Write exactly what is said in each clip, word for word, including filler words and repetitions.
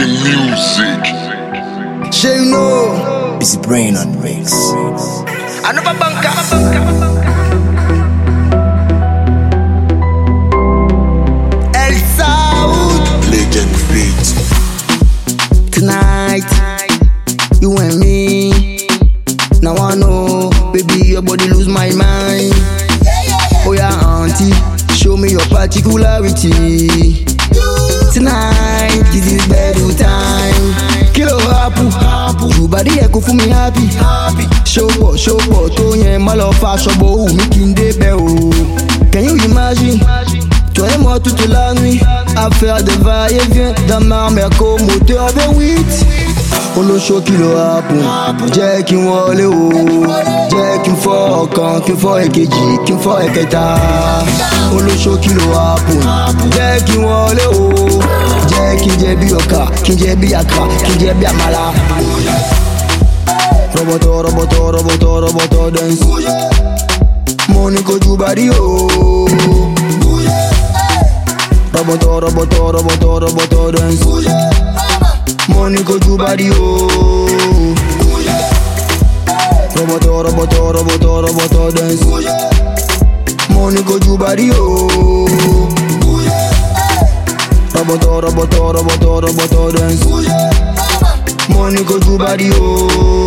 Making music. Shay, you know, Busy brain on race. another banker. El Saud. Legend beat. Tonight, you and me. Now I know, baby, your body lose my mind. Oh yeah, auntie, show me your particularity. Tonight, this is bedroom time. Kilo hapu, you body echo for me happy. Show up, show up, to yen malo fashion bo mi kinde be o. Can you imagine? Toi et moi toute la nuit à faire des va-et-vient dans ma merco moteur V huit. Olo show kilo hapu, jẹ́ kí n wọlé o, jẹ́ kí n fọ́ ọ̀kan, kí n fọ́ èkejì, kí n fọ́ ẹ̀kẹta. Olo show kilo hapu, jẹ́ kí n wọlé o, jẹ́ kí n jẹ bí ọkà, kí n jẹ bí àkà, kí n jẹ bí àmàlà. Roboto, roboto, roboto, roboto dance. Money go ju body o. Roboto, roboto, roboto, roboto dance. Money go ju body o. Roboto, roboto, roboto, roboto dance. Money go ju body o. Roboto, roboto, roboto, roboto dance. Money go ju body o.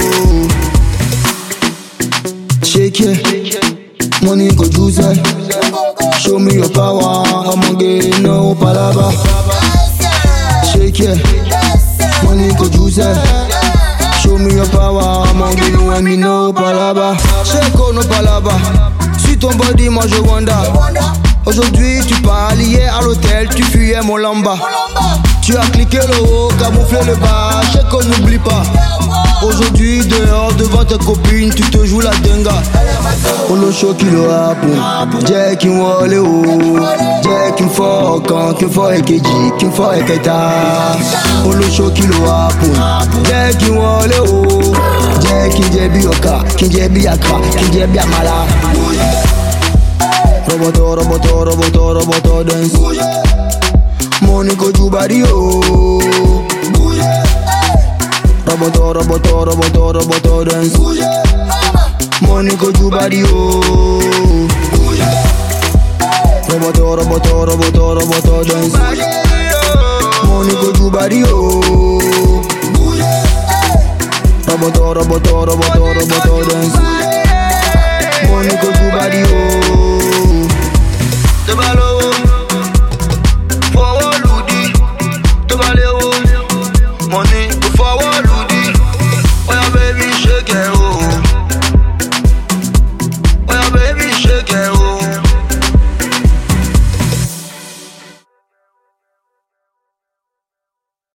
Shake it, money go juice it. Show me your power, I'ma get no palava. Shake it, money go juice it. Show me your power, I'ma get you and me no palava. Shake oh no palava, suis ton body, moi je wonder. Aujourd'hui tu parles, hier à l'hôtel tu fuyais mon lamba. Tu as cliqué le haut, camouflé le bas, shake oh n'oublie pas. Aujourd'hui dehors devant tes copines tu te joues la denga. Olo show kilo hapu, jẹ́ kí n wọlé o, jẹ́ kí n fọ́ ọ̀kan, kí n fọ́ èkejì, kí n fọ́ ẹ̀kẹta. Olo show kilo hapu, jẹ́ kí n wọlé o, jẹ́ kí n jẹ bí ọkà, kí n jẹ bí àkà, kí n jẹ bí àmàlà. Roboto, roboto, roboto, roboto dance. Money go ju body o. Roboto, roboto, roboto, roboto dance. Money go ju body o. Roboto, roboto, roboto, roboto dance. Money go ju body o. Roboto, roboto, roboto, roboto dance. Money go ju body o.